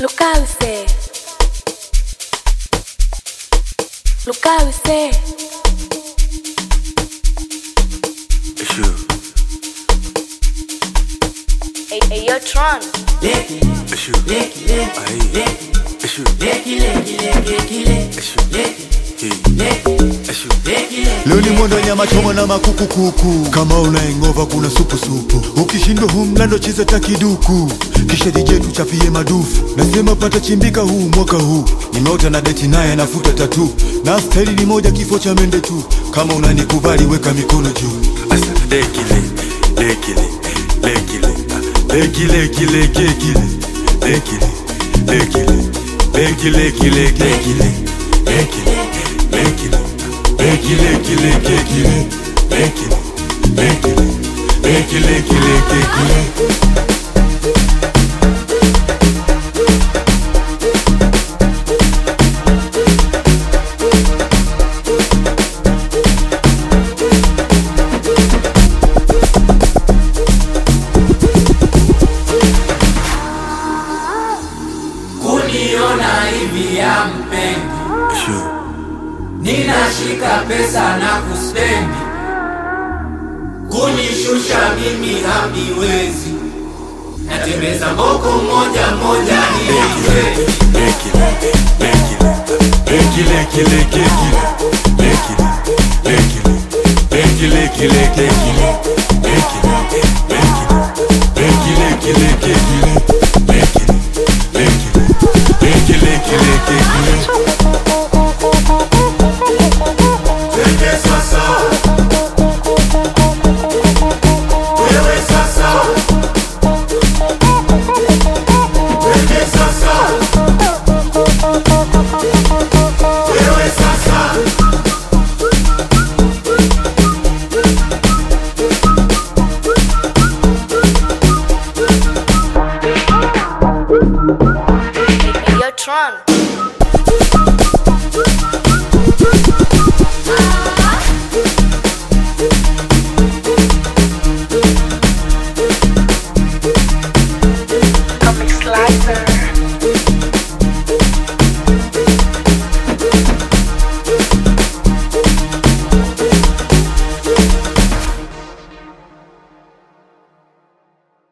Lukawise. It's you. Hey, yo, Tron. It's you. Aye. It's you. It's you. Leo ni mwendo nyama choma na makuku kuku. Kama unaengova kuna supu supu. Ukishindwa humlando cheza takiduku. Kisha DJ tuchapie madufu. Nasema pata chimbika huu mwaka huu. Nimeota na deti naye nafuta tatu. Na staili ni moja kifo cha mende tu. Kama unanikubali weka mikono juu. Asa lekile. Kuniona hivi ya mpendi, ninashika pesa na kuspendi. Kunishusha mimi hamiwezi, natembeza mboko moja moja niwe Hey, yo, Tron.